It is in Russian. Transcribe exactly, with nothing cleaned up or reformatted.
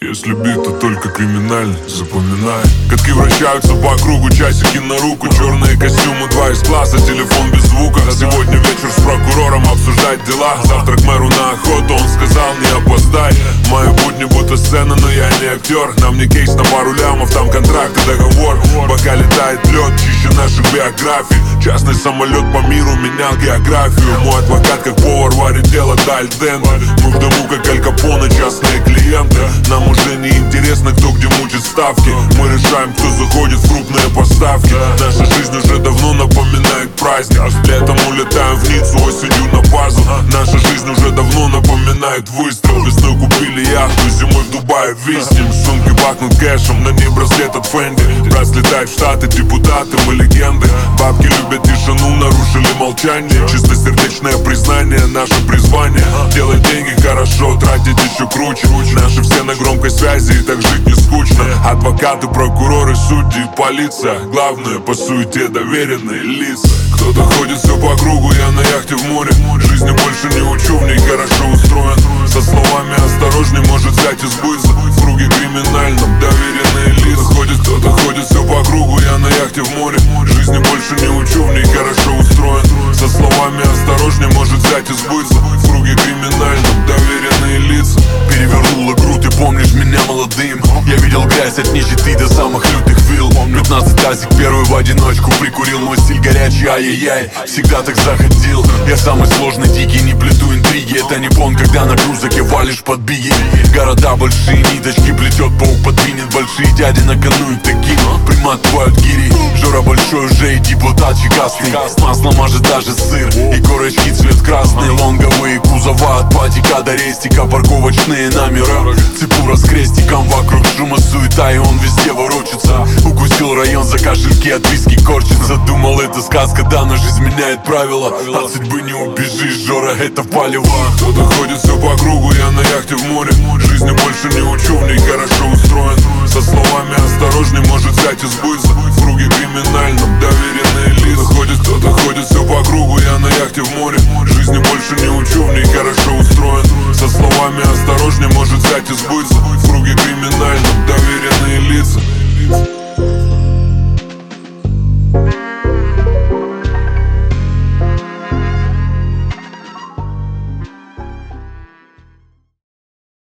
Если бит, то только криминальный, запоминай. Катки вращаются по кругу, часики на руку. Черные костюмы, два из класса, телефон без звука. Сегодня вечер с прокурором обсуждать дела. Завтра к мэру на охоту, он сказал не опоздай. Мои будни будто сцена, но я не актер. Нам не кейс на пару лямов, там контракт и договор. Пока летает лед, чище наших биографий. Частный самолет по миру менял географию. Мой адвокат как повар варит дело даль денте. Мы в дому как Аль Капоне, частные клиенты. Нам уже не интересно, кто где мучит ставки. Мы решаем, кто заходит в крупные поставки. Наша жизнь уже давно напоминает праздник. Летом улетаем в Ниццу, осенью на базу. Наша жизнь уже давно напоминает выстрел. Весной купили яхту, зимой в Дубае виснем. Сумки бахнут кэшем, на ней браслет от Фенди. Брат слетает в Штаты, депутаты, мы легенды. Бабки любят тишину, нарушили молчание. Чистосердечное признание, наше призвание. Делать деньги хорошо, тратить еще круче. Наши все на громкой связи, и так жить не скучно. Адвокаты, прокуроры, судьи, полиция. Главное по суете доверенные лица. Кто-то ходит все по кругу, я на яхте в море. Жизни больше не учу, в ней хорошо устроен. Со словами осторожней, может взять и сбыться. В круге криминальном доверенные лица. Ходит кто-то, ходит все по кругу, я на яхте в море. Жизни больше не учу, в ней хорошо устроен. Со словами осторожней, может взять и сбыться. В круге криминальном доверенные лица. Перевернула грудь, ты помнишь меня молодым. Я видел грязь от нищеты до самых лютых вилл. Пятнадцать тазик первый в одиночку прикурил. Мой стиль горячий, ай-яй-яй, всегда так заходил. Я самый сложный, дикий, не плету интриги. Это не пон, когда на грузаке валишь под биги. Города большие, ниточки плетет, паук подвинет. Большие дяди на кону и таким приматывают гири. Жора большой уже и депутат чекастый. Масло мажет даже сыр и корочки цвет красный. Лонговые кузова от патика до рестика. Парковочные номера, цепура с крестиком. Вокруг шума суета и он везде ворочится. Укусил район за кошельки, от виски корчится. Думал, это сказка, да, но жизнь меняет правила. От судьбы не убежишь, Жора, это палево. Кто-то ходит все по кругу, я на яхте в море. Жизни больше не учу, в ней хорошо устроен. Со словами осторожней, может взять и сбыться. В круге криминальном доверенные лица. Ходит кто-то, ходит все по кругу, я на яхте в море.